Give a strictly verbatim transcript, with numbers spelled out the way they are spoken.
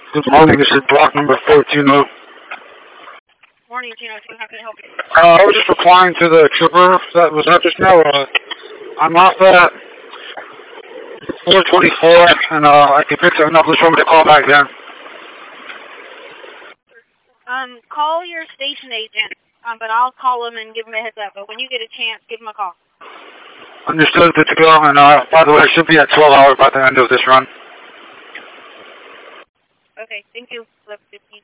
Good morning, this is block number four two zero. Morning, Gino. How can I help you? Uh, I was just replying to the trooper that was up just now. Uh, I'm off at four twenty-four, and uh, I can fix it enough for me to call back then. Um, call your station agent, um, but I'll call him and give him a heads up. But when you get a chance, give him a call. Understood, good to go. And uh, by the way, I should be at twelve hours by the end of this run. Okay, thank you. eleven fifteen.